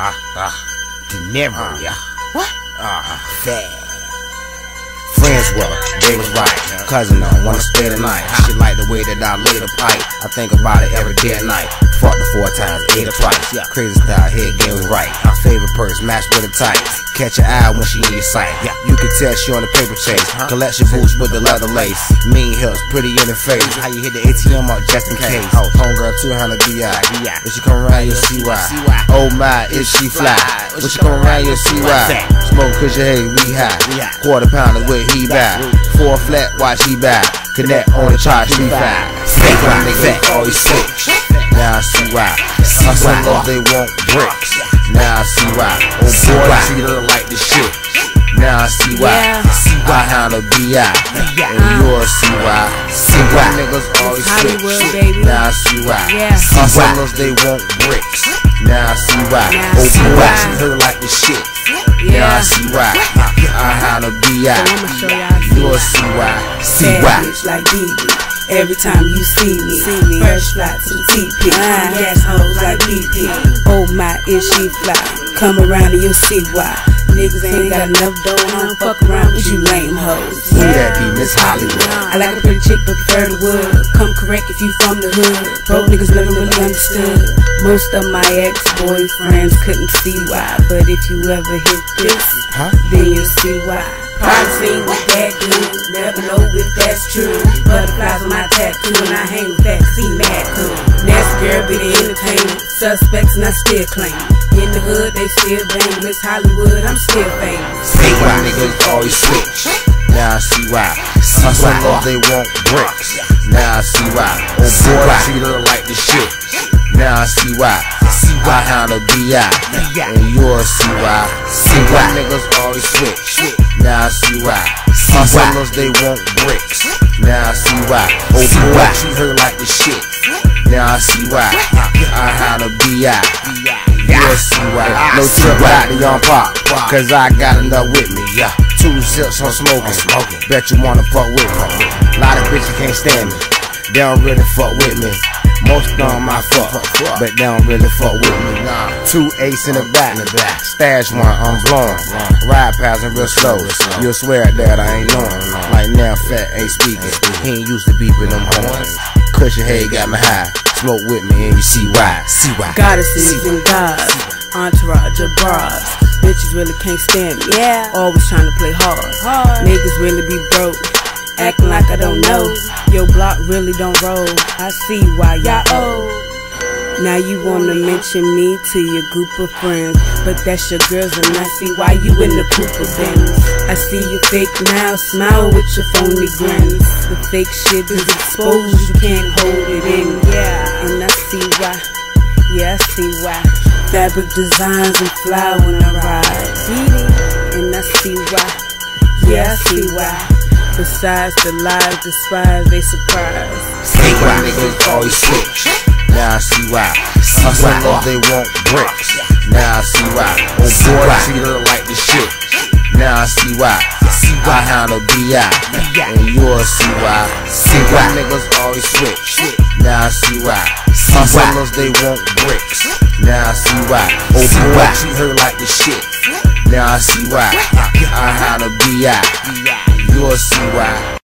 Never, yeah. What? Fat. Friends with her, they was right. Cousin don't wanna stay the night. She like the way that I lay the pipe. I think about it every day and night. Fucked her 4 times, ate her twice. Crazy style, head game was right. Her favorite purse matched with a tight. Catch your eye when she in your sight. You can tell she on the paper chase. Collection boots with the leather lace. Mean hips, pretty in the face. How you hit the ATM up just in case. Homegirl 200 BI. When she come around, you'll see why. Oh my, is she fly? When she come around, you'll see why. Smoke cause your head we high. Quarter pounder with he buy. 4 flat, watch he buy. Connect on the charge, 3-5. Fake my nigga, always switch. Now I see why. Some of they want bricks. Now I see why. Oh boy, treat her like the shit. Now I see why. See why how the BI. And you'll see why. See why niggas always switch. Now I see why. Some of they want bricks. Now I see why. Oh boy, treat her like the shit. Now I see why. I how the BI. You'll see why. See why. Bitch like BB. Every time you see me, fresh fly to the TP. Gas hoes like BP. Oh my, is she fly? Come around and you'll see why. Niggas ain't got enough dough, I don't fuck around with you lame hoes. Who that be, Miss Hollywood? I like a pretty chick but prefer the wood. Come correct if you from the hood. Broke niggas never really understood. Most of my ex-boyfriends couldn't see why. But if you ever hit this, then you'll see why. Probably seen what that do, never know if that's true. Butterflies on my tattoo and I hang with that cause he mad cool. Nasty girl be the entertainment, suspects and I still claim it. In the hood they still bang, Miss Hollywood I'm still famous. See why niggas always switch. Now I see why. Some of they want bricks. Now I see why. Oh boy, treat her like the shit. Now I see why. See why how the BI. And you'll see why. See why niggas always switch. Now I see why. Some of they want bricks. Now I see why. Oh boy, treat her like the shit. Now I see why. I how the BI. You'll see why. No trip out the young pop. Cause I got enough with me. 2 sips on smoking. Bet you wanna fuck with me. Lot of bitches can't stand me. They don't really fuck with me. Most of them I fuck, but they don't really fuck with me. 2 ace in the back, stash one, I'm blowing. Ride past and real slow. You'll swear that I ain't knowing. Like now fat ain't speaking. He ain't used to beeping them horns. Cushion head got me high. Smoke with me and you see why. See why. Goddesses and gods, entourage of bras. Bitches really can't stand me. Always trying to play hard. Niggas really be broke. Acting like I don't know. Your block really don't roll. I see why y'all owe. Now you wanna mention me to your group of friends, but that's your girls and I see why you in the Cooper Benz. I see you fake now, smile with your phony grins. The fake shit is exposed, you can't hold it in. And I see why. I see why. Fabric designs and fly when I ride. And I see why. I see why. Besides the lies, despise, they surprise. See why niggas always switch. Now I see why. Some of they want bricks. Now I see why. Oh boy, treat her like the shit. Now I see why. See why how the BI. And you'll see why. See why niggas always switch. Now I see why. Some of they want bricks. Now I see why. Oh boy, treat her like the shit. Now I see why. I how the BI. You'll see why.